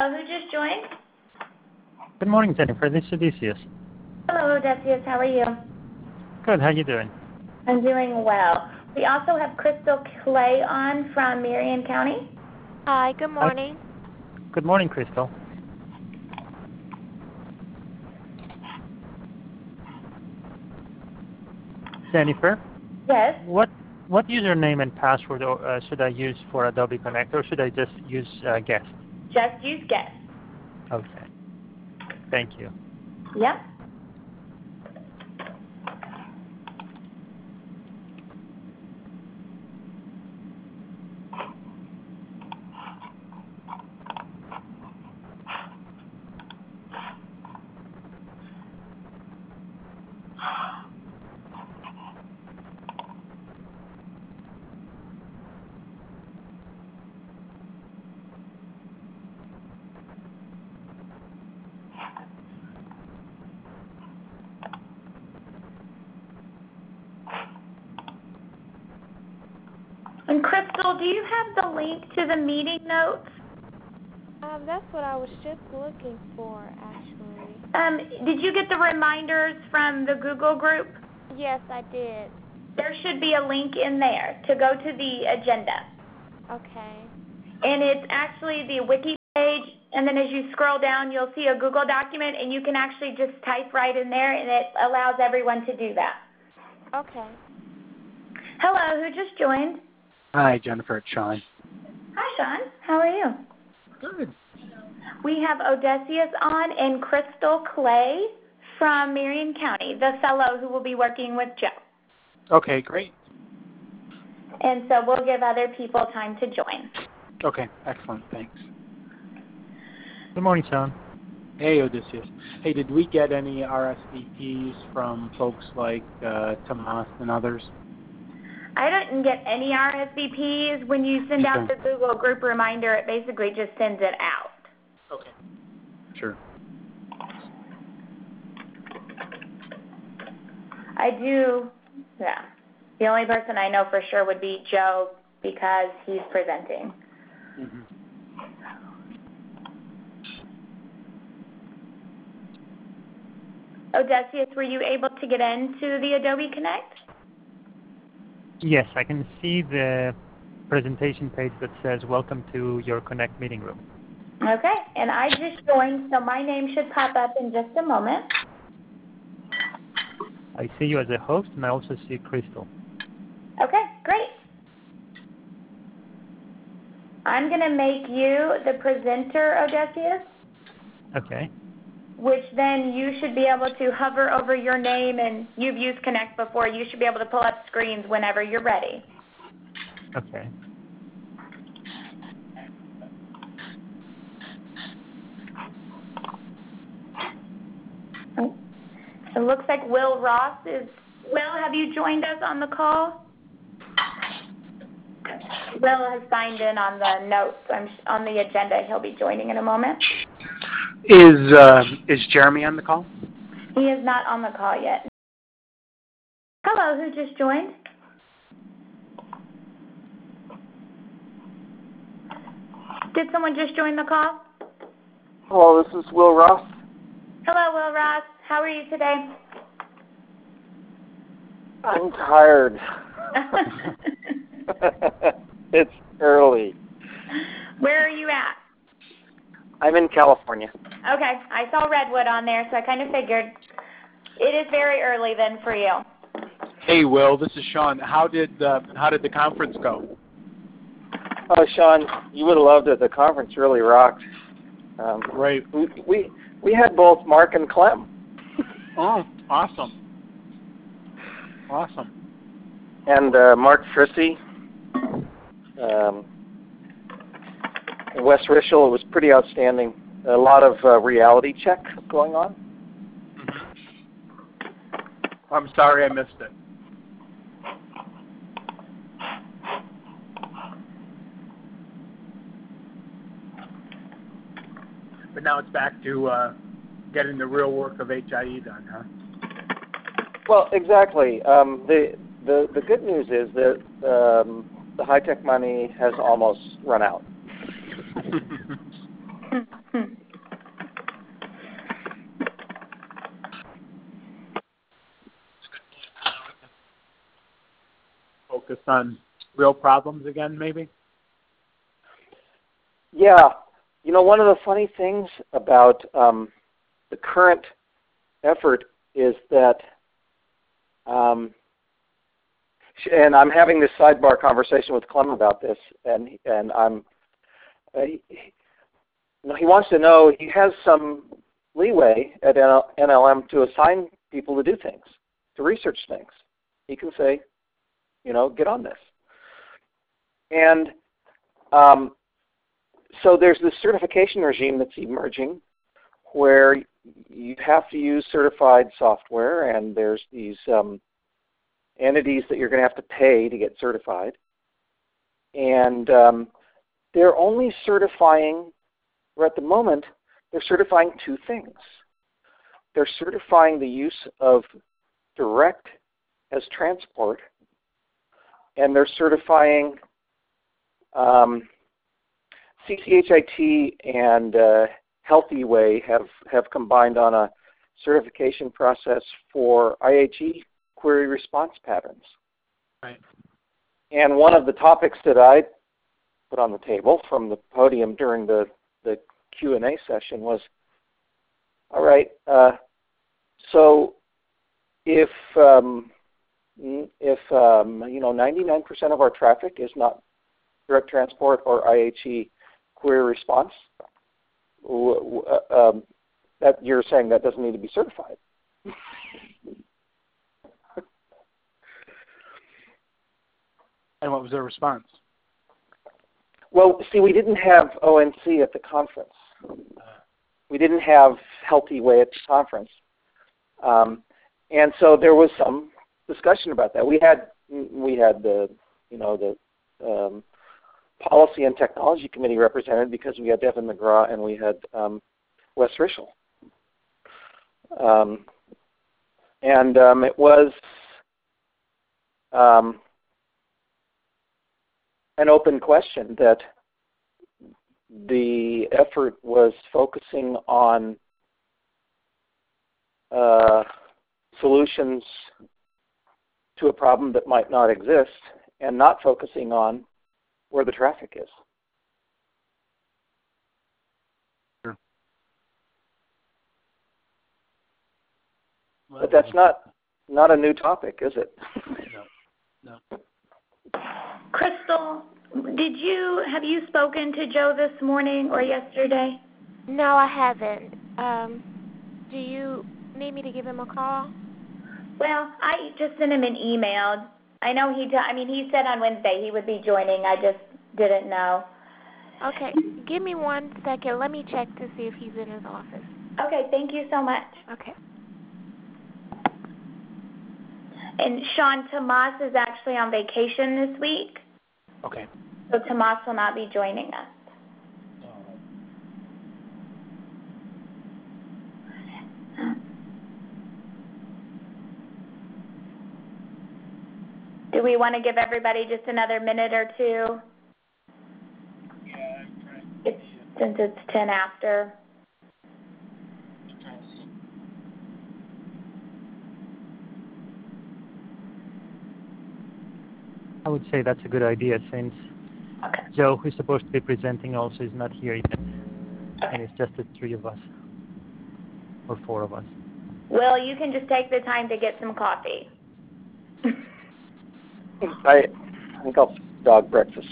Hello, who just joined? Good morning, Jennifer. This is Odysseus. Hello, Odysseus. How are you? Good. How you doing? I'm doing well. We also have Crystal Clay on from Marion County. Hi, good morning. Good morning, Crystal. Jennifer? Yes. What username and password should I use for Adobe Connect, or should I just use guest? Just use guest. Okay. Thank you. Yep. And Crystal, do you have the link to the meeting notes? That's what I was just looking for, actually. Did you get the reminders from the Google group? Yes, I did. There should be a link in there to go to the agenda. Okay. And it's actually the wiki page, and then as you scroll down, you'll see a Google document, and you can actually just type right in there, and it allows everyone to do that. Okay. Hello, who just joined? Hi, Jennifer. It's Sean. Hi, Sean. How are you? Good. We have Odysseus on and Crystal Clay from Marion County, the fellow who will be working with Joe. Okay, great. And so we'll give other people time to join. Okay, excellent. Thanks. Good morning, Sean. Hey, Odysseus. Hey, did we get any RSVPs from folks like Tomas and others? I didn't get any RSVPs. When you send out the Google group reminder, it basically just sends it out. Okay. Sure. I do, yeah. The only person I know for sure would be Joe because he's presenting. Mm-hmm. Odysseus, were you able to get into the Adobe Connect? Yes, I can see the presentation page that says, welcome to your Connect meeting room. Okay, and I just joined, so my name should pop up in just a moment. I see you as a host, and I also see Crystal. Okay, great. I'm going to make you the presenter, Odysseus. Okay. Which then you should be able to hover over your name, and you've used Connect before. You should be able to pull up screens whenever you're ready. Okay. It looks like Will Ross is. Will, have you joined us on the call? Will has signed in on the notes on the agenda. He'll be joining in a moment. Is Jeremy on the call? He is not on the call yet. Hello, who just joined? Did someone just join the call? Hello, this is Will Ross. Hello, Will Ross. How are you today? I'm tired. It's early. Where are you at? I'm in California. Okay, I saw Redwood on there, so I kind of figured it is very early then for you. Hey, Will. This is Sean. How did the conference go? Oh, Sean, you would have loved it. The conference really rocked. Right. We had both Mark and Clem. Oh, awesome. Awesome. And Mark Trissy, Wes Rischel. It was pretty outstanding. A lot of reality check going on. Mm-hmm. I'm sorry I missed it. But now it's back to getting the real work of HIE done, huh? Well, exactly. The good news is that the high-tech money has almost run out. Focus on real problems again, maybe? Yeah. You know, one of the funny things about the current effort is that, and I'm having this sidebar conversation with Clem about this, and he wants to know, he has some leeway at NLM to assign people to do things, to research things. He can say, you know, get on this. And so there's this certification regime that's emerging where you have to use certified software, and there's these entities that you're going to have to pay to get certified. And they're only certifying, or at the moment, they're certifying two things. They're certifying the use of direct as transport, and they're certifying CCHIT and Healthy Way have combined on a certification process for IHE query response patterns. Right. And one of the topics that I put on the table from the podium during the Q&A session was, all right, so if you know, 99% of our traffic is not direct transport or IHE query response, that you're saying that doesn't need to be certified. And what was their response? Well, see, we didn't have ONC at the conference. We didn't have Healthy Way at the conference. And so there was some discussion about that. We had the, you know, the Policy and Technology Committee represented because we had Devin McGraw and we had Wes Rischel. It was an open question that the effort was focusing on solutions to a problem that might not exist and not focusing on where the traffic is. Sure. Well, But that's not a new topic, is it? No. Crystal, have you spoken to Joe this morning or yesterday? No, I haven't. Do you need me to give him a call? Well, I just sent him an email. I know he said on Wednesday he would be joining. I just didn't know. Okay, give me 1 second. Let me check to see if he's in his office. Okay, thank you so much. Okay. And Sean, Tomas is actually on vacation this week, Okay. so Tomas will not be joining us. Do we want to give everybody just another minute or two? Yeah, since it's 10 after. I would say that's a good idea since Joe, who's supposed to be presenting, also is not here yet. And it's just the three of us, or four of us. Will, you can just take the time to get some coffee. I think I'll dog breakfast.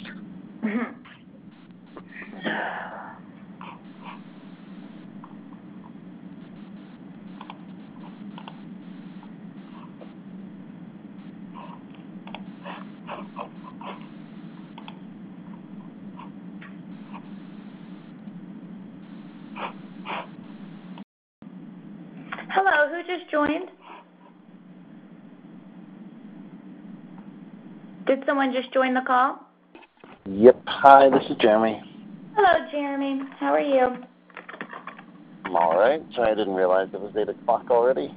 Hello, who just joined? Did someone just join the call? Yep. Hi, this is Jeremy. Hello, Jeremy. How are you? I'm all right. Sorry, I didn't realize it was 8 o'clock already.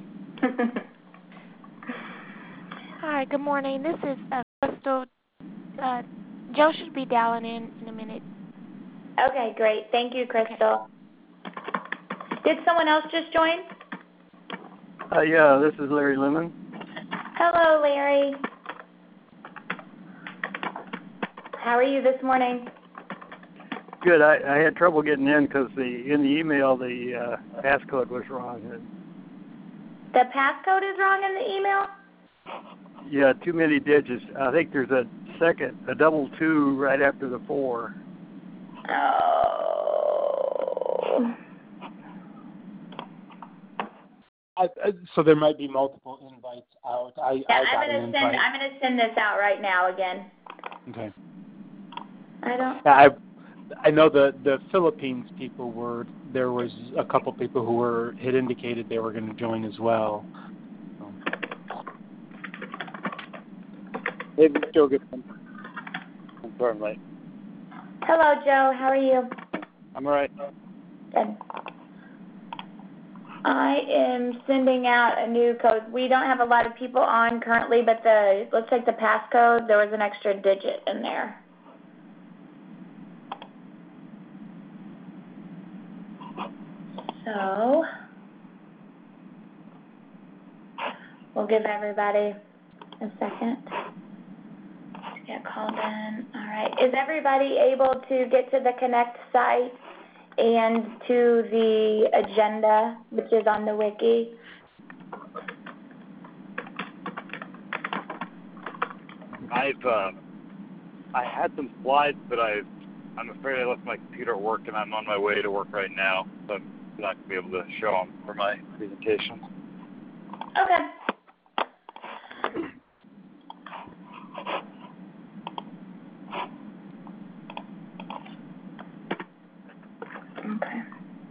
Hi, good morning. This is Crystal. Joe should be dialing in a minute. Okay, great. Thank you, Crystal. Did someone else just join? Yeah, this is Larry Lemon. Hello, Larry. How are you this morning? Good. I had trouble getting in because in the email the passcode was wrong. The passcode is wrong in the email? Yeah, too many digits. I think there's a double 2 right after the 4. Oh. So there might be multiple invites out. I'm going to send this out right now again. Okay. I know the Philippines people there was a couple people who had indicated they were going to join as well. Hey, Joe Gibson. I'm sorry, late. Hello, Joe. How are you? I'm all right. Good. I am sending out a new code. We don't have a lot of people on currently, but looks like the passcode, there was an extra digit in there. So we'll give everybody a second to get called in. All right. Is everybody able to get to the Connect site and to the agenda, which is on the wiki? I had some slides, but I'm afraid I left my computer at work, and I'm on my way to work right now, so I'm not going to be able to show them for my presentation. Okay. Okay.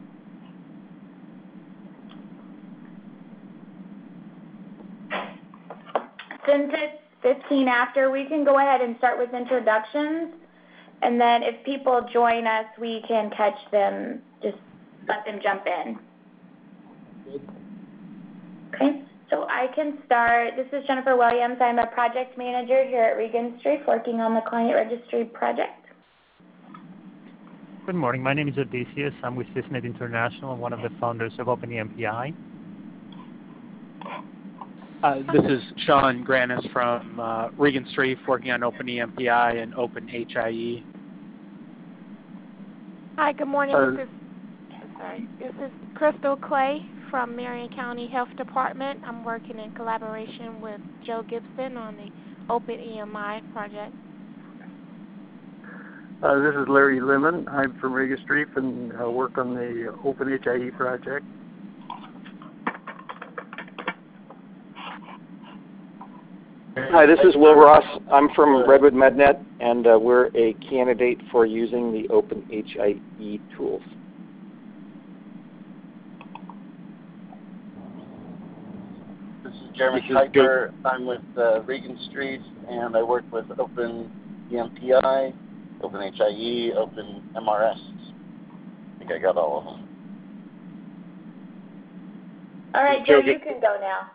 Since it's 15 after, we can go ahead and start with introductions, and then if people join us, we can catch them, just let them jump in. Okay, so I can start. This is Jennifer Williams. I'm a project manager here at Regan Street working on the client registry project. Good morning. My name is Odysseus. I'm with SysNet International, one of the founders of OpenEMPI. This is Sean Granis from Regan Street working on OpenEMPI and OpenHIE. Hi, good morning. This is Crystal Clay from Marion County Health Department. I'm working in collaboration with Joe Gibson on the OpenEMI project. This is Larry Lemon. I'm from Regan Street and work on the OpenHIE project. Hi, this is Will Ross. I'm from Redwood MedNet, and we're a candidate for using the OpenHIE tools. This is Jeremy Kuiper. I'm with Regan Street, and I work with OpenEMPI, OpenHIE, OpenMRS. I think I got all of them. All right, Joe, you can go now.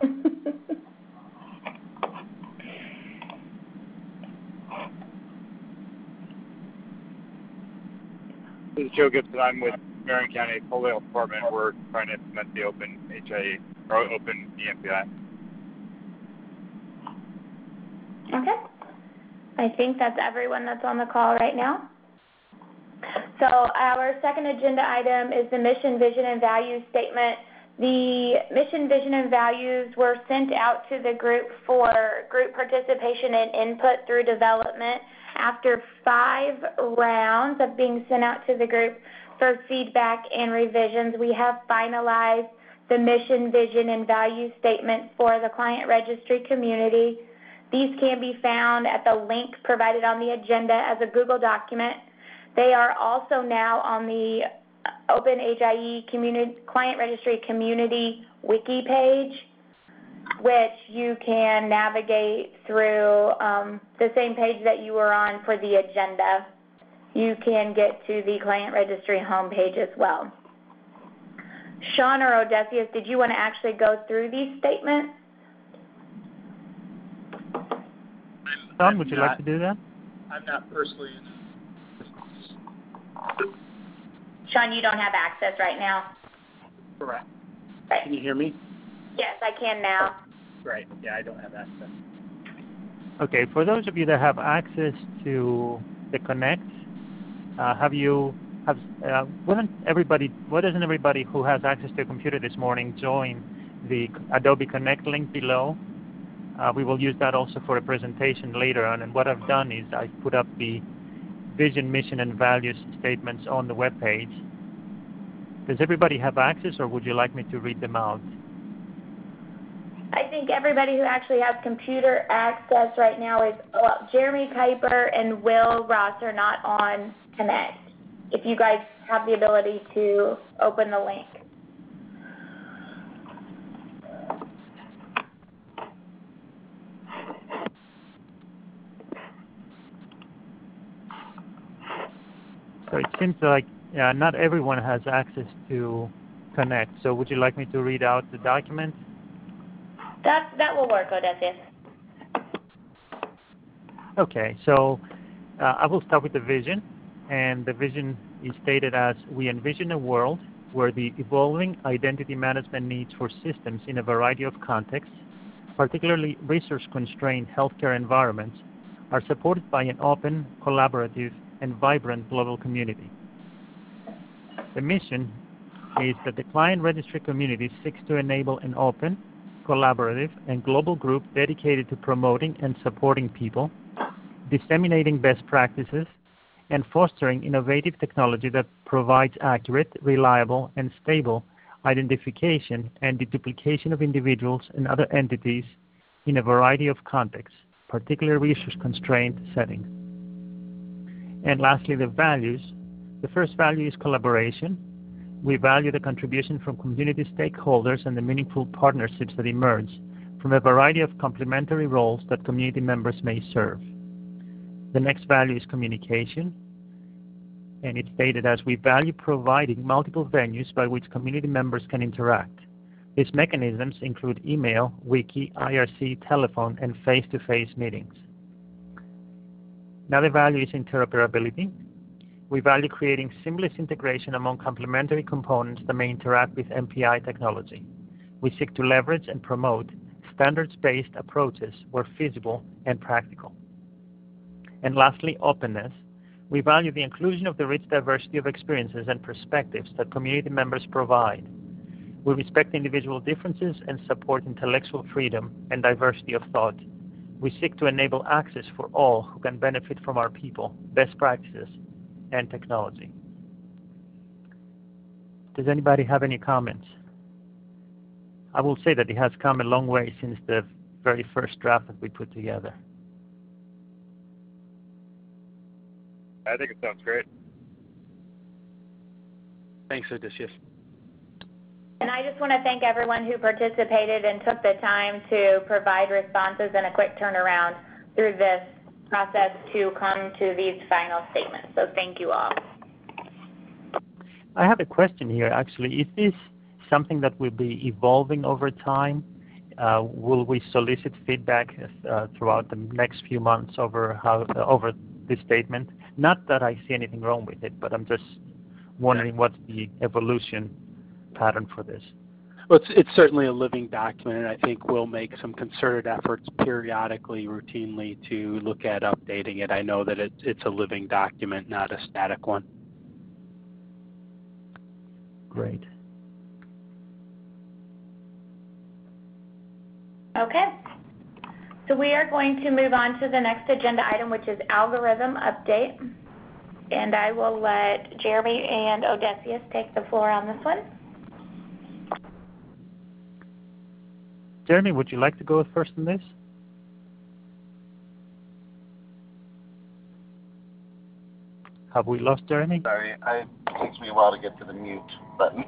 This is Joe Gibson. I'm with Marion County Public Health Department. We're trying to implement the OpenHIE or OpenEMPI. Okay. I think that's everyone that's on the call right now. So our second agenda item is the mission, vision, and values statement. The mission, vision, and values were sent out to the group for group participation and input through development. After 5 rounds of being sent out to the group for feedback and revisions, we have finalized the mission, vision, and value statement for the client registry community. These can be found at the link provided on the agenda as a Google document. They are also now on the OpenHIE Client Registry Community Wiki page, which you can navigate through the same page that you were on for the agenda. You can get to the Client Registry homepage as well. Sean or Odysseus, did you want to actually go through these statements? Sean, would you like to do that? I'm not personally. Sean, you don't have access right now? Correct. Right. Can you hear me? Yes, I can now. Right. Yeah, I don't have access. Okay, for those of you that have access to the Connect, why doesn't everybody who has access to a computer this morning join the Adobe Connect link below? We will use that also for a presentation later on. And what I've done is I've put up the vision, mission, and values statements on the web page. Does everybody have access, or would you like me to read them out? I think everybody who actually has computer access right now is, well, Jeremy Kuiper and Will Ross are not on Connect. If you guys have the ability to open the link. So it seems like not everyone has access to Connect. So would you like me to read out the document? That will work, Odysseus. Okay, so I will start with the vision. And the vision is stated as, we envision a world where the evolving identity management needs for systems in a variety of contexts, particularly resource-constrained healthcare environments, are supported by an open, collaborative, and vibrant global community. The mission is that the client registry community seeks to enable an open, collaborative, and global group dedicated to promoting and supporting people, disseminating best practices, and fostering innovative technology that provides accurate, reliable, and stable identification and deduplication of individuals and other entities in a variety of contexts, particularly resource-constrained settings. And lastly, the values. The first value is collaboration. We value the contribution from community stakeholders and the meaningful partnerships that emerge from a variety of complementary roles that community members may serve. The next value is communication, and it's stated as, we value providing multiple venues by which community members can interact. These mechanisms include email, wiki, IRC, telephone, and face-to-face meetings. Another value is interoperability. We value creating seamless integration among complementary components that may interact with MPI technology. We seek to leverage and promote standards-based approaches where feasible and practical. And lastly, openness. We value the inclusion of the rich diversity of experiences and perspectives that community members provide. We respect individual differences and support intellectual freedom and diversity of thought. We seek to enable access for all who can benefit from our people, best practices, and technology. Does anybody have any comments? I will say that it has come a long way since the very first draft that we put together. I think it sounds great. Thanks, Odysseus. And I just want to thank everyone who participated and took the time to provide responses and a quick turnaround through this process to come to these final statements. So thank you all. I have a question here, actually. Is this something that will be evolving over time? Will we solicit feedback throughout the next few months over this statement? Not that I see anything wrong with it, but I'm just wondering what's the evolution pattern for this. Well, it's certainly a living document, and I think we'll make some concerted efforts periodically, routinely, to look at updating it. I know that it's a living document, not a static one. Great. Okay. So we are going to move on to the next agenda item, which is algorithm update. And I will let Jeremy and Odysseus take the floor on this one. Jeremy, would you like to go first in this? Have we lost Jeremy? Sorry, it takes me a while to get to the mute button.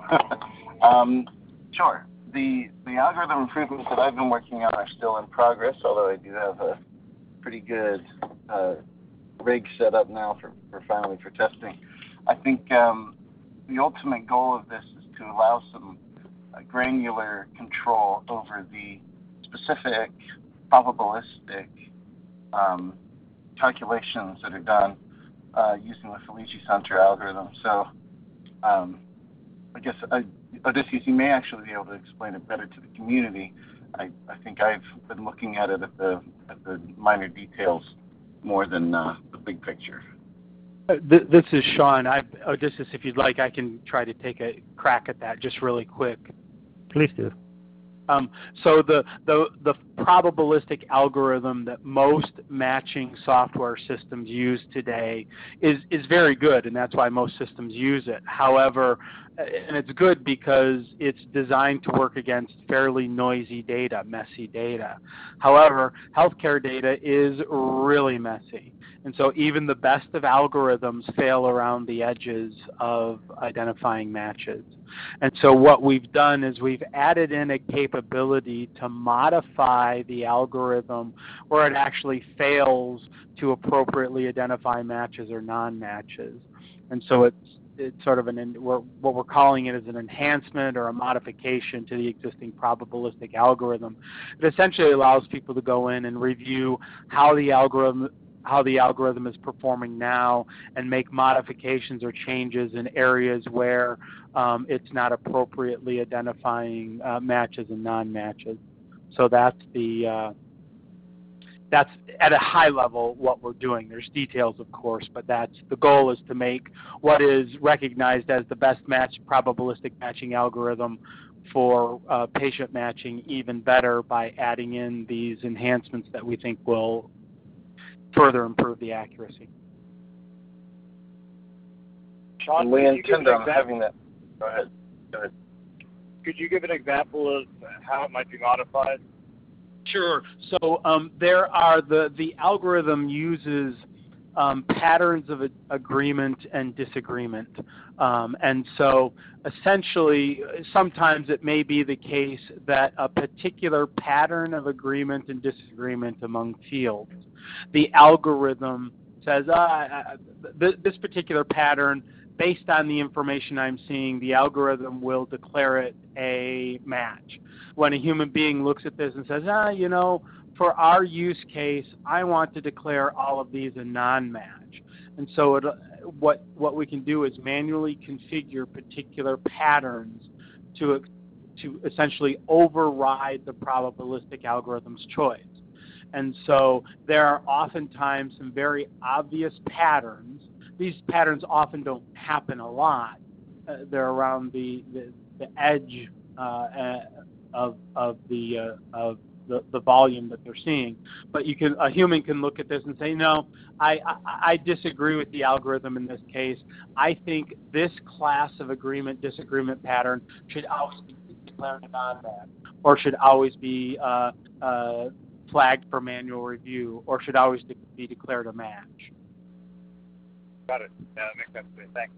Sure. The algorithm improvements that I've been working on are still in progress, although I do have a pretty good rig set up now for finally for testing. I think the ultimate goal of this is to allow some granular control over the specific probabilistic calculations that are done using the Felici Center algorithm. So I guess Odysseus, you may actually be able to explain it better to the community. I think I've been looking at it at the minor details more than the big picture. This is Sean. Odysseus, if you'd like, I can try to take a crack at that just really quick. Please do. So the probabilistic algorithm that most matching software systems use today is very good, and that's why most systems use it. However, and it's good because it's designed to work against fairly noisy data, messy data. However, healthcare data is really messy. And so even the best of algorithms fail around the edges of identifying matches. And so what we've done is we've added in a capability to modify the algorithm where it actually fails to appropriately identify matches or non-matches. And so it's sort of what we're calling it is an enhancement or a modification to the existing probabilistic algorithm. It essentially allows people to go in and review how the algorithm is performing now and make modifications or changes in areas where it's not appropriately identifying matches and non-matches. So that's at a high level what we're doing. There's details, of course, but the goal is to make what is recognized as the best probabilistic matching algorithm for patient matching even better by adding in these enhancements that we think will further improve the accuracy. Sean, we intend on having that. Go ahead. Could you give an example of how it might be modified? Sure. So there are the algorithm uses patterns of agreement and disagreement. And so essentially, sometimes it may be the case that a particular pattern of agreement and disagreement among fields, the algorithm says, this particular pattern, based on the information I'm seeing, the algorithm will declare it a match. When a human being looks at this and says, for our use case, I want to declare all of these a non-match. And so what we can do is manually configure particular patterns to essentially override the probabilistic algorithm's choice. And so there are oftentimes some very obvious patterns. These patterns often don't happen a lot. They're around the edge of the volume that they're seeing. But a human can look at this and say, no, I disagree with the algorithm in this case. I think this class of agreement-disagreement pattern should always be declared a non-match, or should always be flagged for manual review, or should always be declared a match. Got it. Yeah, that makes sense to me. Thanks.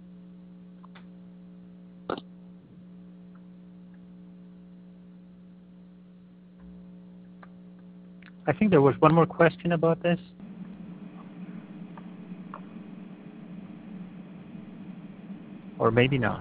I think there was one more question about this. Or maybe not.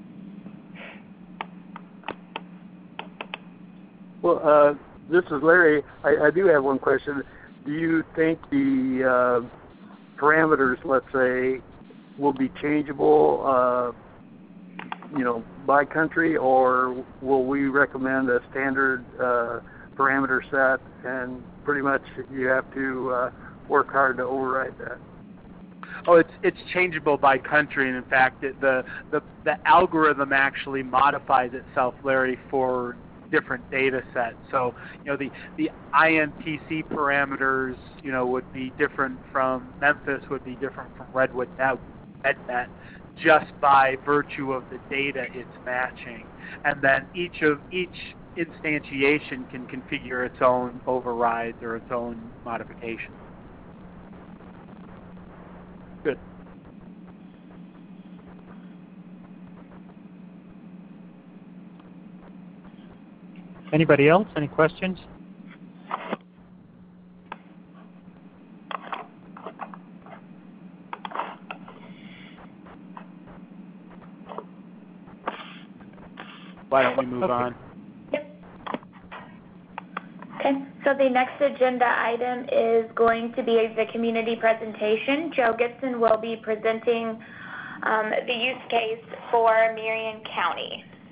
Well, this is Larry. I do have one question. Do you think the parameters, let's say, will be changeable, by country, or will we recommend a standard parameter set, and pretty much you have to work hard to override that? Oh, it's changeable by country, and in fact, the algorithm actually modifies itself, Larry, for different data sets. So, the INTC parameters, would be different from Memphis, would be different from Redwood MedNet, just by virtue of the data it's matching. And then each instantiation can configure its own overrides or its own modifications. Good. Anybody else? Any questions? Why don't we move on? Yep. Okay, so the next agenda item is going to be the community presentation. Joe Gibson will be presenting the use case for Marion County.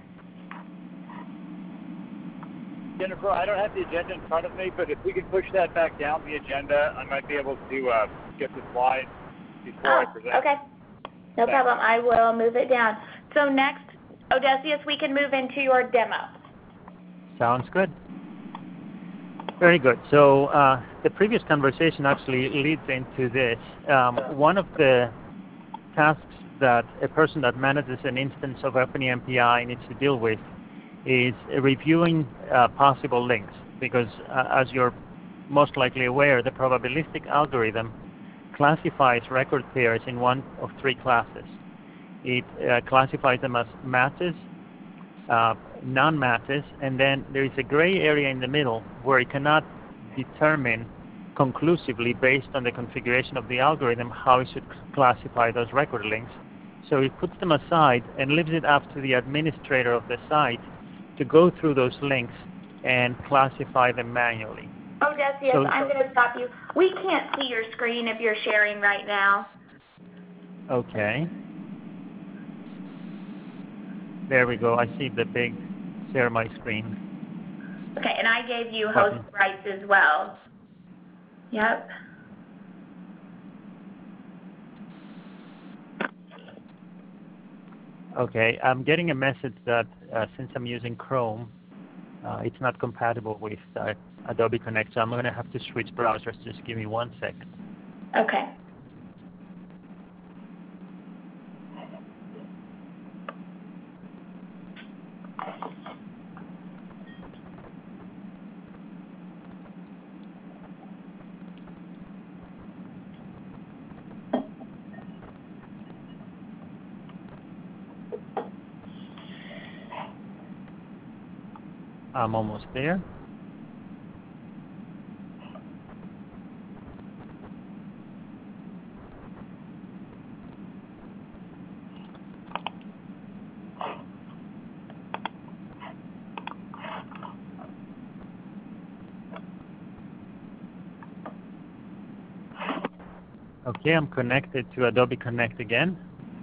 Jennifer, I don't have the agenda in front of me, but if we could push that back down the agenda, I might be able to get the slides before I present. Okay. No problem. I will move it down. So next, Odysseus, we can move into your demo. Sounds good. Very good. So the previous conversation actually leads into this. One of the tasks that a person that manages an instance of OpenEMPI needs to deal with is reviewing possible links, because as you're most likely aware, the probabilistic algorithm classifies record pairs in one of three classes. It classifies them as matches, non-matches, and then there is a gray area in the middle where it cannot determine conclusively based on the configuration of the algorithm how it should classify those record links. So it puts them aside and leaves it up to the administrator of the site to go through those links and classify them manually. Odysseus, I'm going to stop you. We can't see your screen if you're sharing right now. Okay. There we go. I see the big share my screen. Okay, and I gave you host rights as well. Yep. Okay, I'm getting a message that since I'm using Chrome, it's not compatible with Adobe Connect, so I'm going to have to switch browsers. Just give me 1 second. Okay. I'm almost there. Okay, I'm connected to Adobe Connect again.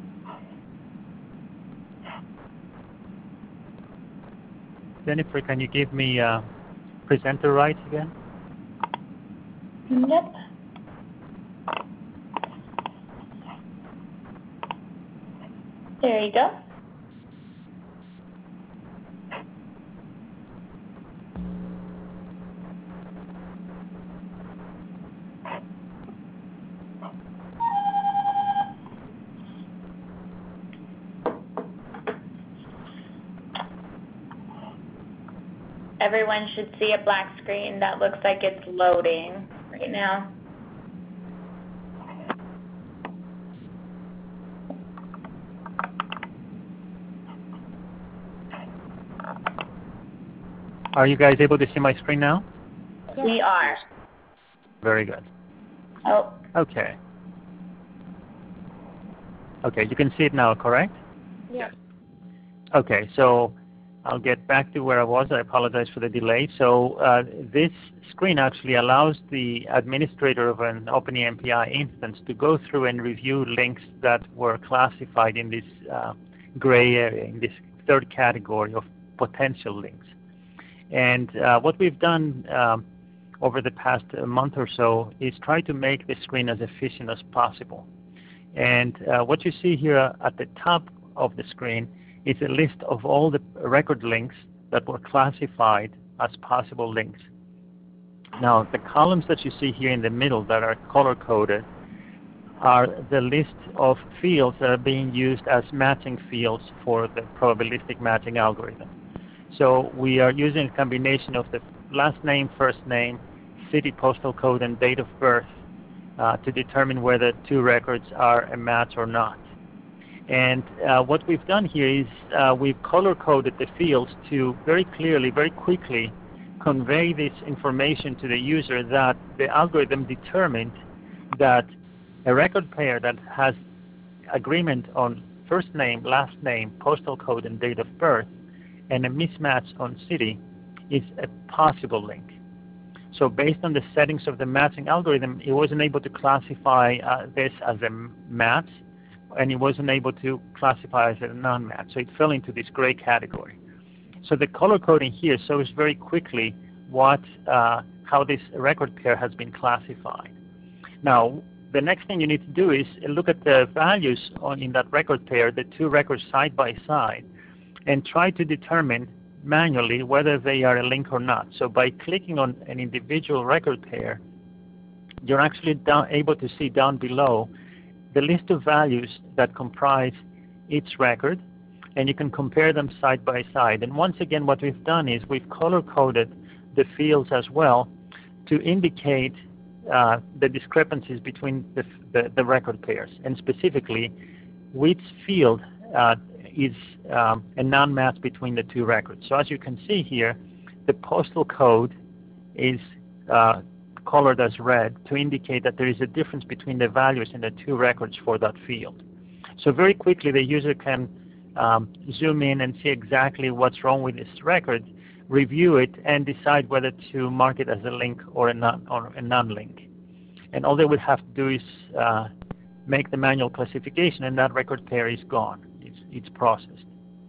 Jennifer, can you give me presenter rights again? Yep. There you go. Everyone should see a black screen that looks like it's loading right now. Are you guys able to see my screen now? Yes. We are. Very good. Oh. Okay. Okay, you can see it now, correct? Yes. Okay, so I'll get back to where I was. I apologize for the delay. So this screen actually allows the administrator of an OpenEMPI instance to go through and review links that were classified in this gray area, in this third category of potential links. And what we've done over the past month or so is try to make the screen as efficient as possible. And what you see here at the top of the screen is a list of all the record links that were classified as possible links. Now, the columns that you see here in the middle that are color-coded are the list of fields that are being used as matching fields for the probabilistic matching algorithm. So we are using a combination of the last name, first name, city, postal code, and date of birth to determine whether two records are a match or not. And what we've done here is we've color-coded the fields to very clearly, very quickly convey this information to the user that the algorithm determined that a record pair that has agreement on first name, last name, postal code, and date of birth, and a mismatch on city is a possible link. So based on the settings of the matching algorithm, it wasn't able to classify this as a match, and it wasn't able to classify as a non-match. So it fell into this gray category. So the color coding here shows very quickly how this record pair has been classified. Now, the next thing you need to do is look at the values in that record pair, the two records side by side, and try to determine manually whether they are a link or not. So by clicking on an individual record pair, you're actually able to see down below the list of values that comprise each record, and you can compare them side by side. And once again, what we've done is we've color-coded the fields as well to indicate the discrepancies between the record pairs, and specifically which field is a non-match between the two records. So as you can see here, the postal code is colored as red to indicate that there is a difference between the values in the two records for that field. So very quickly the user can zoom in and see exactly what's wrong with this record, review it, and decide whether to mark it as a link or a non-link. And all they would have to do is make the manual classification, and that record pair is gone. It's processed.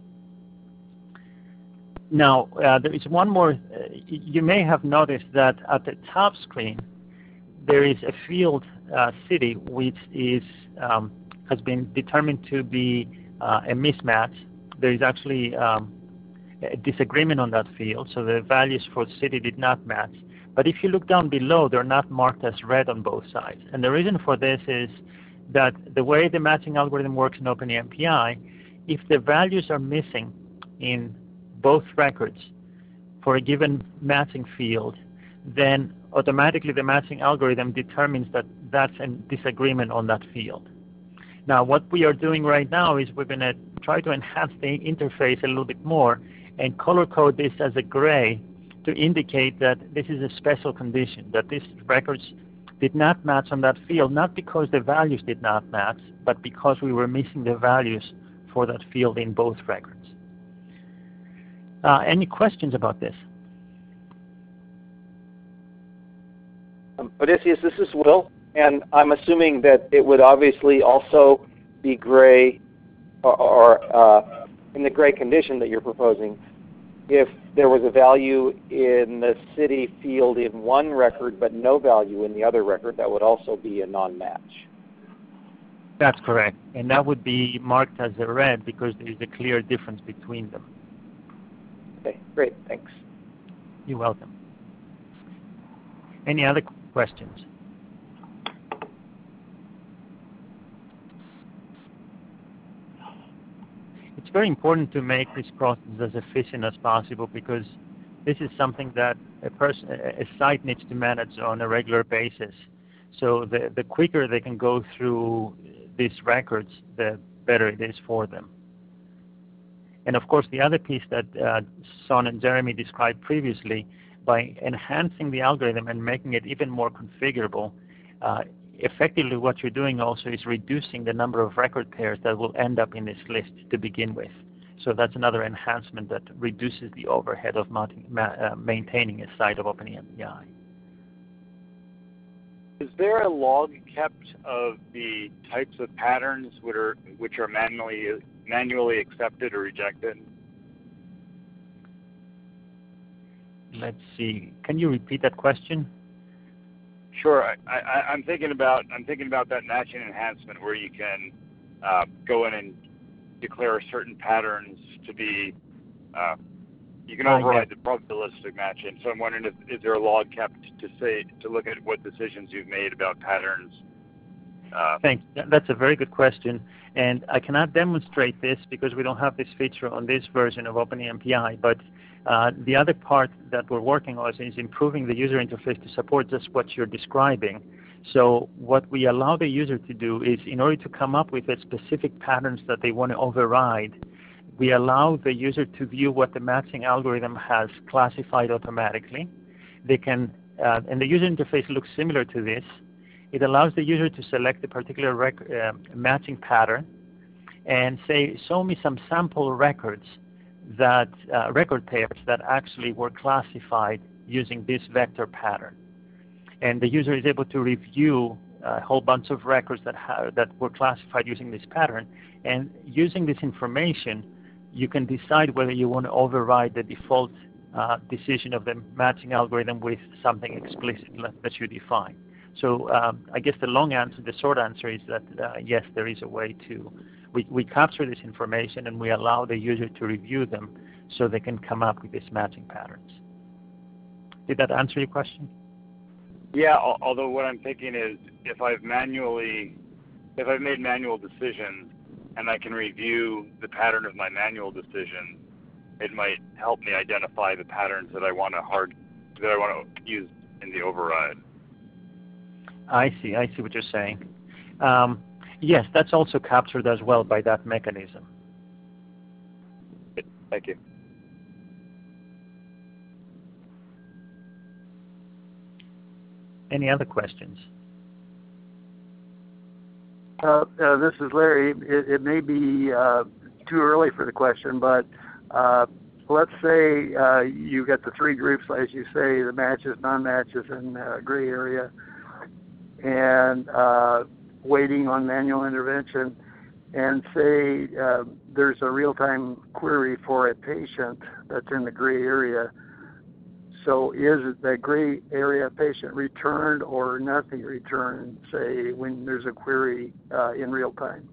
Now, there is one more. You may have noticed that at the top screen, there is a field city which is has been determined to be a mismatch. There is actually a disagreement on that field, so the values for city did not match. But if you look down below, they're not marked as red on both sides. And the reason for this is that the way the matching algorithm works in OpenEMPI, if the values are missing in both records for a given matching field, then automatically the matching algorithm determines that that's a disagreement on that field. Now, what we are doing right now is we're going to try to enhance the interface a little bit more and color code this as a gray to indicate that this is a special condition, that these records did not match on that field, not because the values did not match, but because we were missing the values for that field in both records. Any questions about this? Odysseus, this is Will, and I'm assuming that it would obviously also be gray or in the gray condition that you're proposing if there was a value in the city field in one record but no value in the other record. That would also be a non-match. That's correct, and that would be marked as a red because there is a clear difference between them. Okay, great, thanks. You're welcome. Any other questions? It's very important to make this process as efficient as possible because this is something that a site needs to manage on a regular basis. So the quicker they can go through these records, the better it is for them. And of course, the other piece that Son and Jeremy described previously, by enhancing the algorithm and making it even more configurable, effectively what you're doing also is reducing the number of record pairs that will end up in this list to begin with. So that's another enhancement that reduces the overhead of maintaining a site of OpenEMPI. Is there a log kept of the types of patterns which are manually accepted or rejected? Let's see. Can you repeat that question? Sure. I'm thinking about that matching enhancement where you can go in and declare certain patterns to be. You can override the probabilistic matching. So I'm wondering is there a log kept to look at what decisions you've made about patterns? Thanks. That's a very good question. And I cannot demonstrate this because we don't have this feature on this version of OpenEMPI. But the other part that we're working on is improving the user interface to support just what you're describing. So what we allow the user to do is, in order to come up with the specific patterns that they want to override, we allow the user to view what the matching algorithm has classified automatically. They can, and the user interface looks similar to this. It allows the user to select a particular matching pattern and say, show me some sample records that record pairs that actually were classified using this vector pattern. And the user is able to review a whole bunch of records that were classified using this pattern. And using this information, you can decide whether you want to override the default decision of the matching algorithm with something explicit that you define. So I guess the short answer is that yes, there is a way to, we capture this information and we allow the user to review them so they can come up with these matching patterns. Did that answer your question? Yeah, although what I'm thinking is if I've made manual decisions and I can review the pattern of my manual decision, it might help me identify the patterns that I want to use in the override. I see what you're saying. Yes, that's also captured as well by that mechanism. Thank you. Any other questions? This is Larry. It may be too early for the question, but let's say you got the three groups, as you say, the matches, non-matches, and gray area, and waiting on manual intervention, and say there's a real-time query for a patient that's in the gray area. So is the gray area patient returned or nothing returned, say, when there's a query in real time?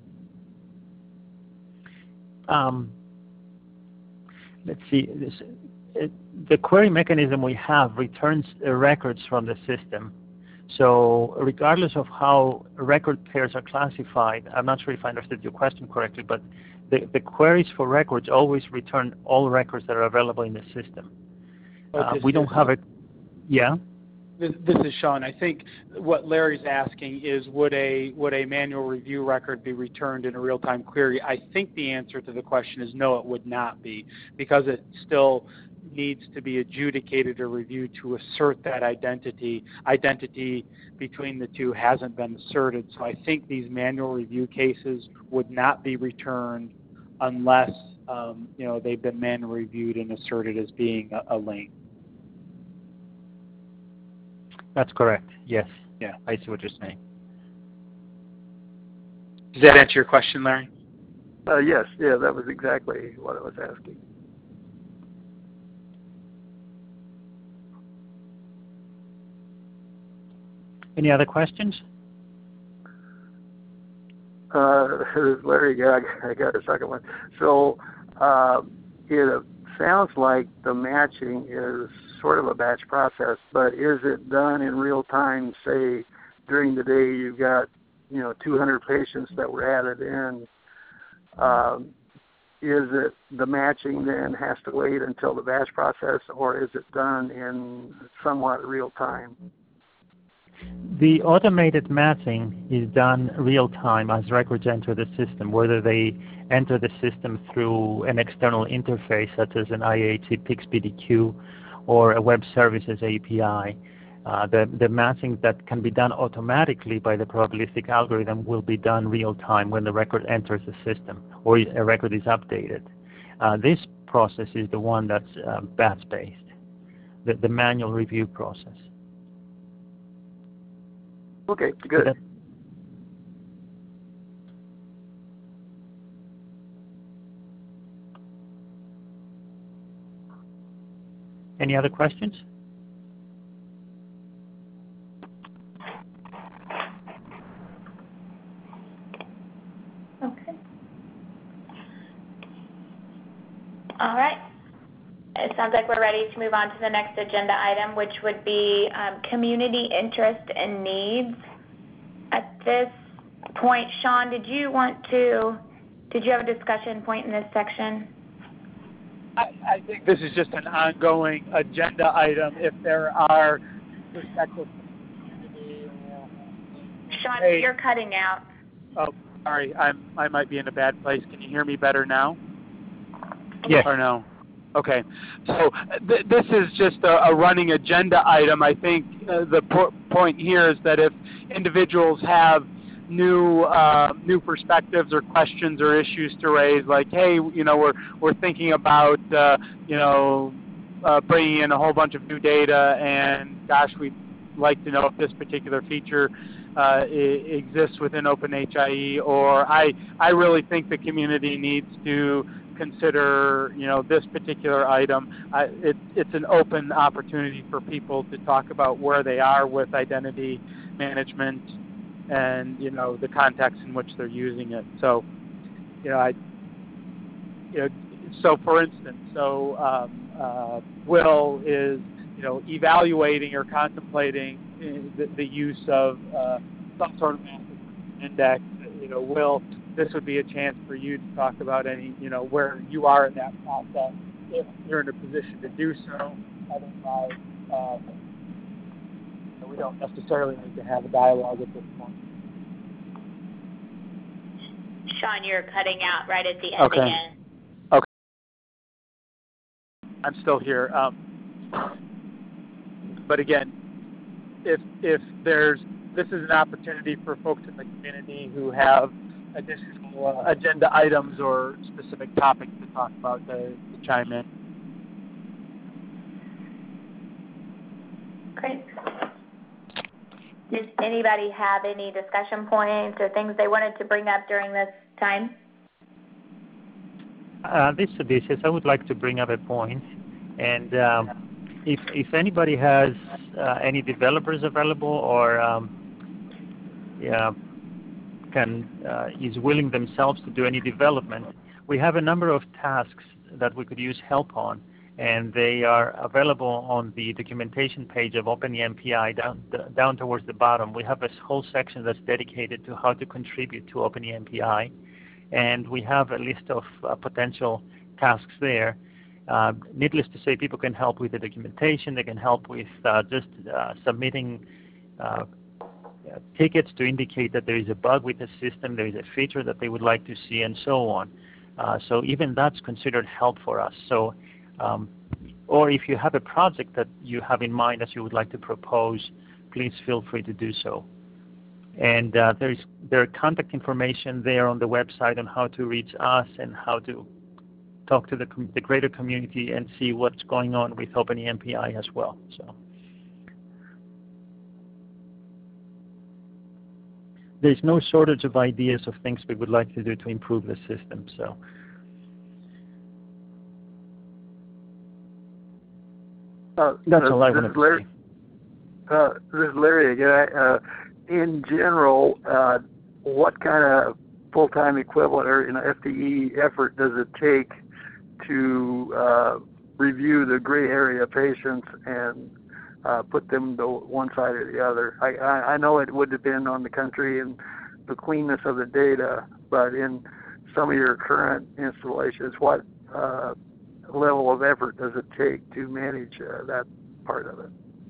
Let's see. The query mechanism we have returns records from the system. So regardless of how record pairs are classified, I'm not sure if I understood your question correctly, but the queries for records always return all records that are available in the system. We don't have it. Yeah. This is Sean. I think what Larry's asking is, would a manual review record be returned in a real-time query? I think the answer to the question is no, it would not be, because it still needs to be adjudicated or reviewed to assert that identity. Identity between the two hasn't been asserted, so I think these manual review cases would not be returned unless they've been manually reviewed and asserted as being a link. That's correct. Yes. Yeah. I see what you're saying. Does that answer your question, Larry? Yes. Yeah, that was exactly what I was asking. Any other questions? Larry, I got a second one. So it sounds like the matching is sort of a batch process, but is it done in real time? Say during the day you've got 200 patients that were added in. Is it the matching then has to wait until the batch process, or is it done in somewhat real time? The automated matching is done real time as records enter the system, whether they enter the system through an external interface such as an IAHC PICS-PDQ or a web services API. The matching that can be done automatically by the probabilistic algorithm will be done real time when the record enters the system or a record is updated. This process is the one that's batch-based, the manual review process. Okay, good. Any other questions? Okay. All right. It sounds like we're ready to move on to the next agenda item, which would be community interest and needs. At this point, Sean, did you have a discussion point in this section? I think this is just an ongoing agenda item. If there are perspectives. Sean, you're cutting out. Oh, sorry. I might be in a bad place. Can you hear me better now? Yes. Or no? Okay. So this is just a running agenda item. I think the point here is that if individuals have new perspectives or questions or issues to raise, like, hey, we're thinking about bringing in a whole bunch of new data, and gosh, we'd like to know if this particular feature exists within OpenHIE, or I really think the community needs to consider, this particular item. It's an open opportunity for people to talk about where they are with identity management and, the context in which they're using it. So, so for instance, Will is, evaluating or contemplating the use of some sort of index. Will, this would be a chance for you to talk about any, where you are in that process, if you're in a position to do so. Otherwise, we don't necessarily need to have a dialogue at this point. Sean, you're cutting out right at the end again. Okay. I'm still here. But again, if this is an opportunity for folks in the community who have additional agenda items or specific topics to talk about to chime in. Great. Did anybody have any discussion points or things they wanted to bring up during this time? This is Odysseus. I would like to bring up a point. And if anybody has any developers available or is willing themselves to do any development, we have a number of tasks that we could use help on, and they are available on the documentation page of OpenEMPI down towards the bottom. We have a whole section that's dedicated to how to contribute to OpenEMPI, and we have a list of potential tasks there. Needless to say, people can help with the documentation. They can help with just submitting tickets to indicate that there is a bug with the system, there is a feature that they would like to see, and so on. So even that's considered help for us. So, or if you have a project that you have in mind that you would like to propose, please feel free to do so. And there are contact information there on the website on how to reach us and how to talk to the greater community and see what's going on with OpenEMPI as well. So there's no shortage of ideas of things we would like to do to improve the system. So that's all I wanted to say. This is Larry again. In general, what kind of full-time equivalent or FTE effort does it take to review the gray area patients and put them to one side or the other? I know it would depend on the country and the cleanness of the data, but in some of your current installations, what level of effort does it take to manage that part of it?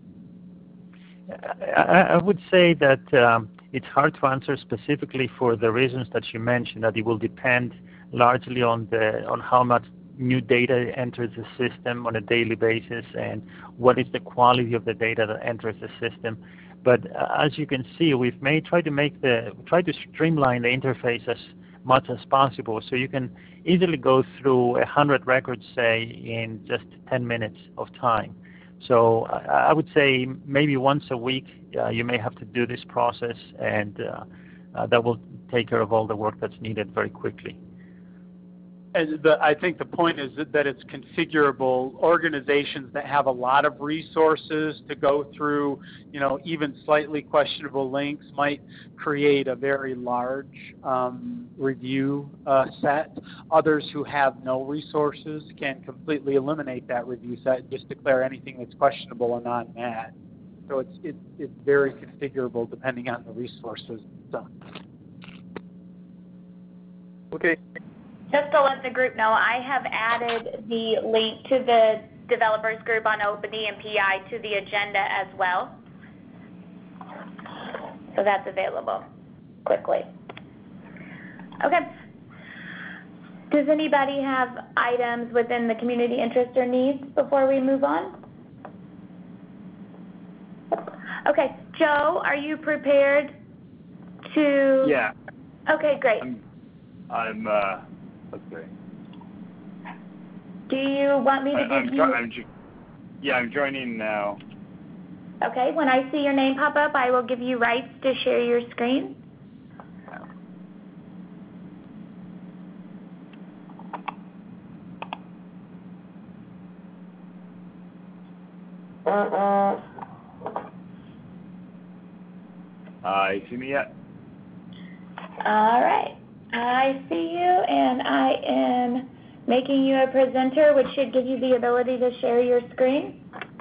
I would say that it's hard to answer specifically for the reasons that you mentioned, that it will depend largely on how much new data enters the system on a daily basis and what is the quality of the data that enters the system. But as you can see, we've tried to streamline the interface as much as possible, so you can easily go through 100 records, say, in just 10 minutes of time. So I would say maybe once a week you may have to do this process, and that will take care of all the work that's needed very quickly. And I think the point is that it's configurable. Organizations that have a lot of resources to go through, even slightly questionable links might create a very large review set. Others who have no resources can completely eliminate that review set and just declare anything that's questionable a non-mat. So it's very configurable depending on the resources. So. Okay. Just to let the group know, I have added the link to the developers group on OpenEMPI to the agenda as well. So that's available quickly. Okay. Does anybody have items within the community interest or needs before we move on? Okay. Joe, are you prepared to? Yeah. Okay, great. I'm okay. Do you want me to give you? I'm joining now. Okay, when I see your name pop up, I will give you rights to share your screen. You see me yet? All right. I see you, and I am making you a presenter, which should give you the ability to share your screen.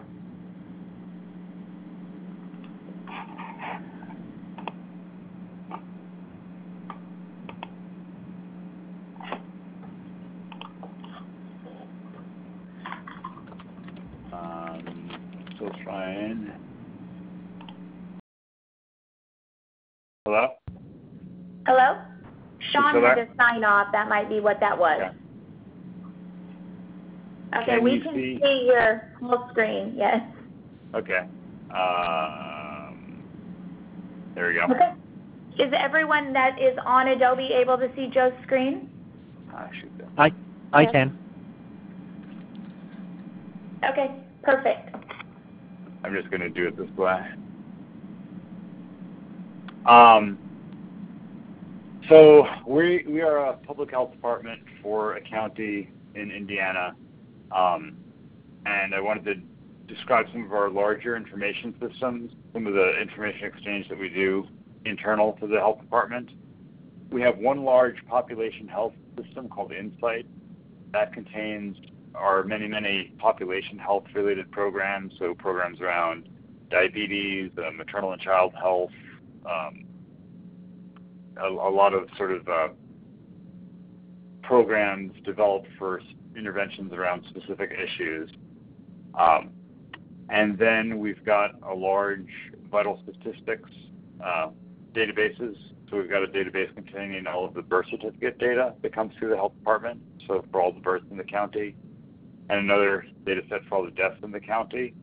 Still trying. Hello? Hello? Sean still had there? to sign off. That might be what that was. Okay, Can we you can see? see your full screen, yes. Okay. There we go. Okay. Is everyone that is on Adobe able to see Joe's screen? I Yes. can. Okay, perfect. I'm just going to do it this way. So we are a public health department for a county in Indiana, and I wanted to describe some of our larger information systems, some of the information exchange that we do internal to the health department. We have one large population health system called Insight that contains our many population health related programs, so programs around diabetes, maternal and child health, a lot of sort of programs developed for interventions around specific issues. And then we've got a large vital statistics databases. So we've got a database containing all of the birth certificate data that comes through the health department, so for all the births in the county, and another data set for all the deaths in the county.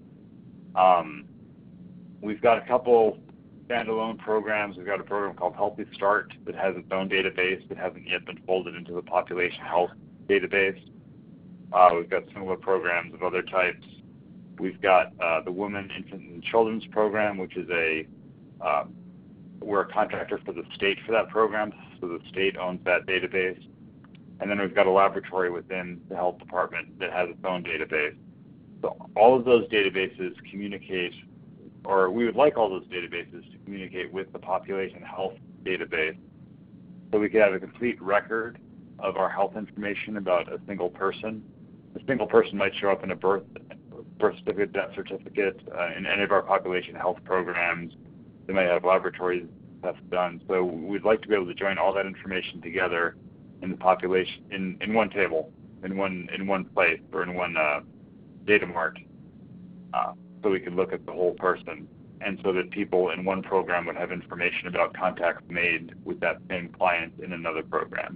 We've got a couple standalone programs. We've got a program called Healthy Start that has its own database that hasn't yet been folded into the population health database. We've got similar programs of other types. We've got the Women, Infant, and Children's Program, which is we're a contractor for the state for that program, so the state owns that database. And then we've got a laboratory within the health department that has its own database. So all of those databases communicate, or we would like all those databases to communicate with the population health database, so we could have a complete record of our health information about a single person. A single person might show up in a birth certificate, death certificate, in any of our population health programs. They might have laboratory tests done. So we'd like to be able to join all that information together in the population in one table, in one place, or in one data mart, so we could look at the whole person, and so that people in one program would have information about contacts made with that same client in another program.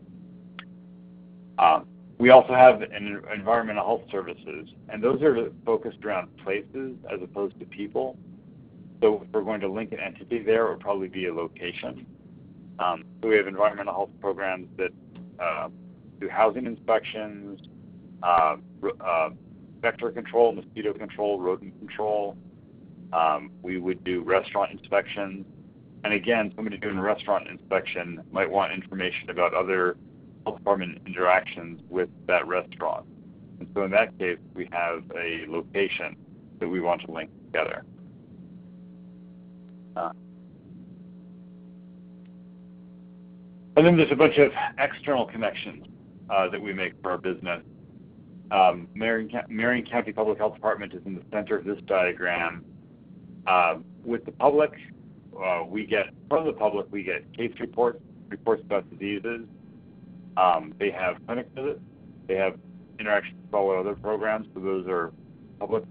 We also have environmental health services, and those are focused around places as opposed to people. So if we're going to link an entity there, it would probably be a location. So we have environmental health programs that do housing inspections, vector control, mosquito control, rodent control. We would do restaurant inspections. And again, somebody doing a restaurant inspection might want information about other health department interactions with that restaurant. And so in that case, we have a location that we want to link together. And then there's a bunch of external connections that we make for our business. Marion County Public Health Department is in the center of this diagram. With the public, we get case reports about diseases. They have clinic visits. They have interactions with all other programs, so those are public.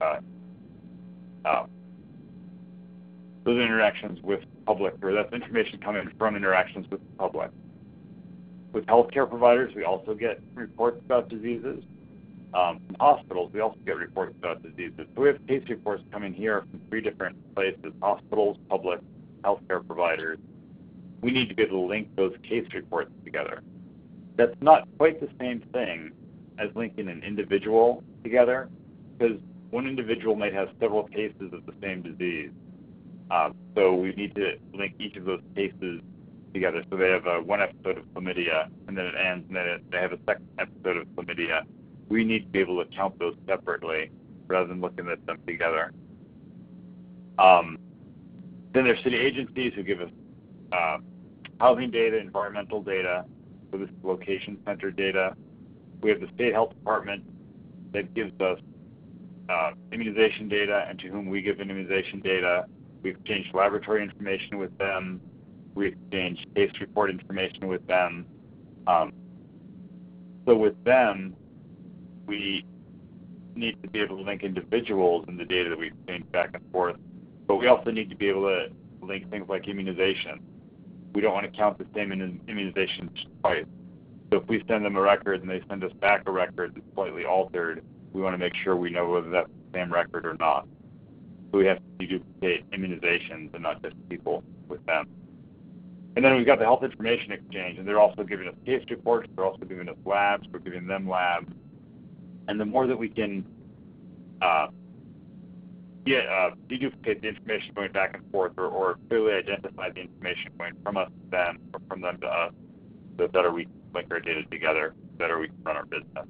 Those are interactions with public, or that's information coming from interactions with the public. With healthcare providers, we also get reports about diseases. From hospitals, we also get reports about diseases. So we have case reports coming here from 3 different places: hospitals, public, healthcare providers. We need to be able to link those case reports together. That's not quite the same thing as linking an individual together, because one individual might have several cases of the same disease. So we need to link each of those cases together. So they have one episode of chlamydia, and then it ends, and then they have a second episode of chlamydia. We need to be able to count those separately rather than looking at them together. Then there's city agencies who give us housing data, environmental data, so this is location-centered data. We have the state health department that gives us immunization data, and to whom we give immunization data. We exchange laboratory information with them. We exchange case report information with them. So with them, we need to be able to link individuals in the data that we exchange back and forth, but we also need to be able to link things like immunization. We don't want to count the same immunizations twice. So if we send them a record and they send us back a record that's slightly altered, we want to make sure we know whether that's the same record or not. So we have to duplicate immunizations and not just people with them. And then we've got the health information exchange, and they're also giving us case reports, they're also giving us labs, we're giving them labs. And the more that we can deduplicate the information going back and forth, or clearly identify the information going from us to them or from them to us, the better we link our data together, the better we can run our business.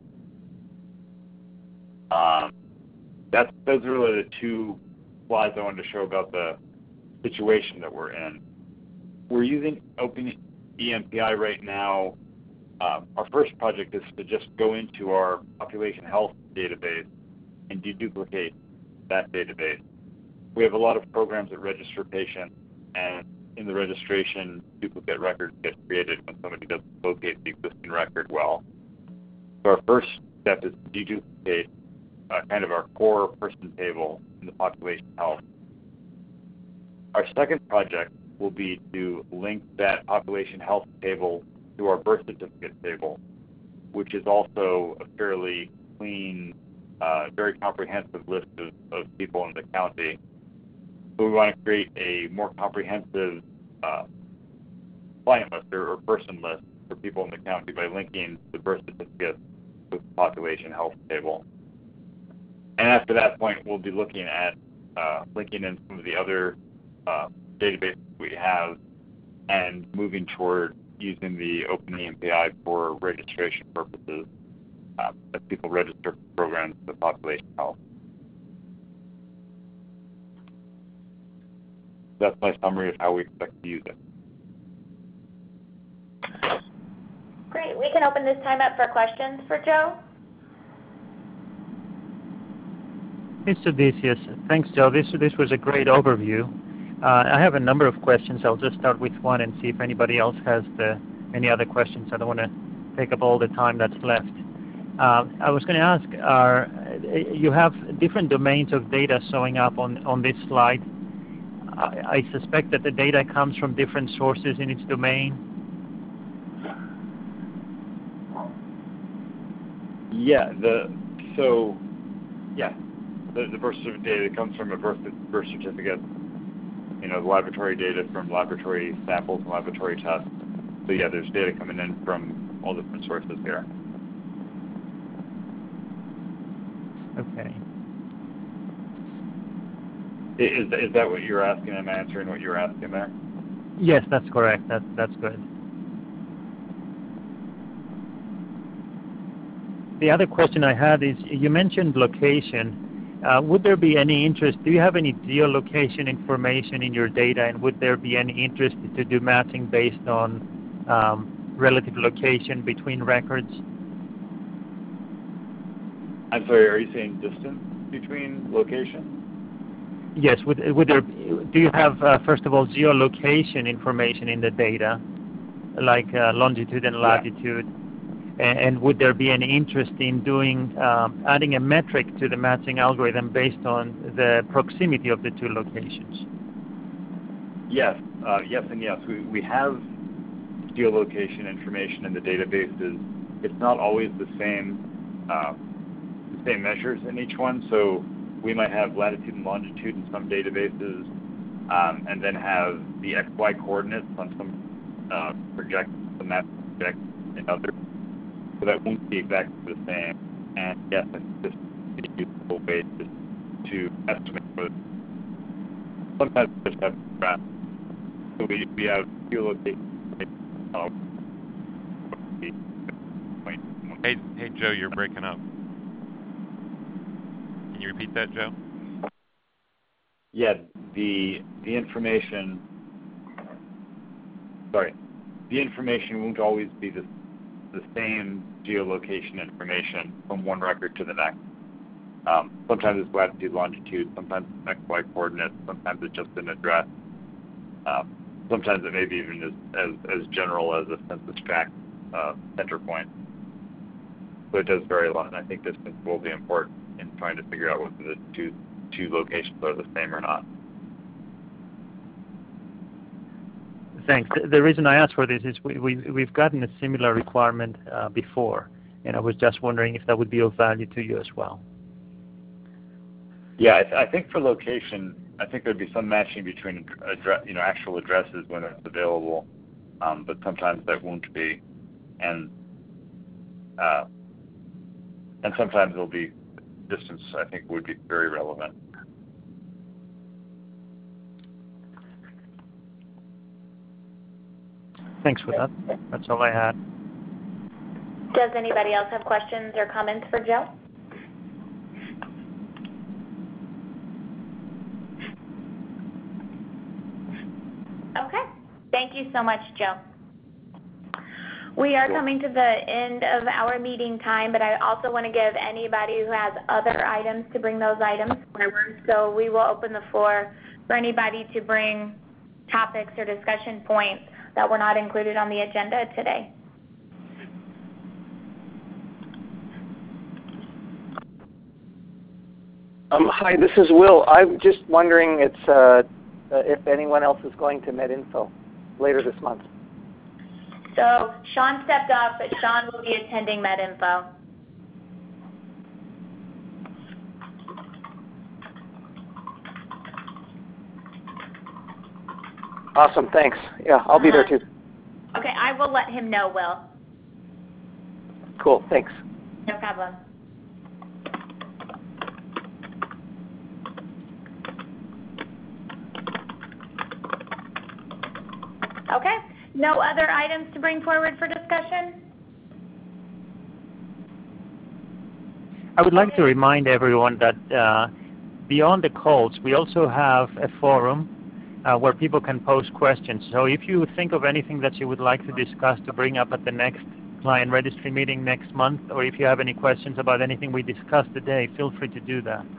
Those are really the two slides I wanted to show about the situation that we're in. We're using OpenEMPI right now. Our first project is to just go into our population health database and deduplicate that database. We have a lot of programs that register patients, and in the registration, duplicate records get created when somebody doesn't locate the existing record well. So our first step is to deduplicate kind of our core person table in the population health. Our second project will be to link that population health table to our birth certificate table, which is also a fairly clean, very comprehensive list of people in the county. So we want to create a more comprehensive client list or person list for people in the county by linking the birth certificate with the population health table. And after that point, we'll be looking at linking in some of the other databases we have and moving toward using the OpenEMPI for registration purposes as people register for programs with population health. That's my summary of how we expect to use it. Great. We can open this time up for questions for Joe. Mr. Decius, thanks, Joe. This was a great overview. I have a number of questions. I'll just start with one and see if anybody else has any other questions. I don't want to take up all the time that's left. I was going to ask, you have different domains of data showing up on this slide. I suspect that the data comes from different sources in its domain. Yeah, the birth certificate data comes from a birth certificate, the laboratory data from laboratory samples and laboratory tests. So yeah, there's data coming in from all different sources here. Okay. Is that what you're asking? Am I answering what you're asking there? Yes, that's correct. That's good. The other question I had is, you mentioned location. Would there be any interest, do you have any geolocation information in your data, and would there be any interest to do matching based on relative location between records? I'm sorry, are you saying distance between locations? Yes. Would there? Do you have, first of all, geolocation information in the data, like longitude and latitude? Yeah. And would there be any interest in doing adding a metric to the matching algorithm based on the proximity of the two locations? Yes, yes, and yes. We have geolocation information in the databases. It's not always the same measures in each one. So we might have latitude and longitude in some databases, and then have the XY coordinates on some projections, the map project in others. So that won't be exactly the same. And yes, it's just a useful way to estimate whether sometimes we just have graphs. So we have geolocation. Hey Joe, you're breaking up. Can you repeat that, Joe? Yeah, the information. Sorry, the information won't always be the same geolocation information from one record to the next. Sometimes it's latitude, longitude. Sometimes it's XY coordinates. Sometimes it's just an address. Sometimes it may be even as general as a census tract center point. So it does vary a lot, and I think distance will be important in trying to figure out whether the two locations are the same or not. Thanks. The reason I asked for this is we've gotten a similar requirement before, and I was just wondering if that would be of value to you as well. Yeah, I think for location, I think there'd be some matching between actual addresses when it's available, but sometimes that won't be, and sometimes there'll be distance. I think would be very relevant. Thanks for that. That's all I had. Does anybody else have questions or comments for Joe? Okay. Thank you so much, Joe. We are coming to the end of our meeting time, but I also want to give anybody who has other items to bring those items forward. So we will open the floor for anybody to bring topics or discussion points that were not included on the agenda today. Hi, this is Will. I'm just wondering if anyone else is going to MedInfo later this month. So Sean stepped off, but Sean will be attending MedInfo. Awesome, thanks. Yeah, I'll be there too. Okay, I will let him know, Will. Cool, thanks. No problem. Okay, no other items to bring forward for discussion? I would like to remind everyone that beyond the calls, we also have a forum where people can post questions. So if you think of anything that you would like to discuss to bring up at the next client registry meeting next month, or if you have any questions about anything we discussed today, feel free to do that.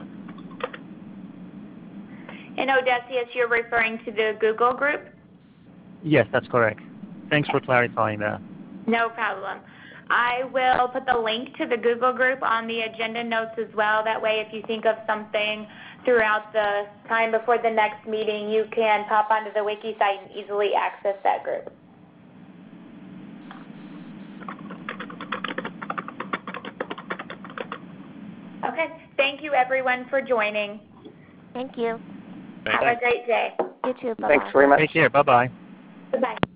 And Odysseus, you're referring to the Google group? Yes, that's correct. Thanks for clarifying that. No problem. I will put the link to the Google group on the agenda notes as well. That way, if you think of something throughout the time before the next meeting, you can pop onto the wiki site and easily access that group. Okay. Thank you, everyone, for joining. Thank you. Have a great day. You too. Bye-bye. Thanks very much. Take care. Bye-bye. Goodbye.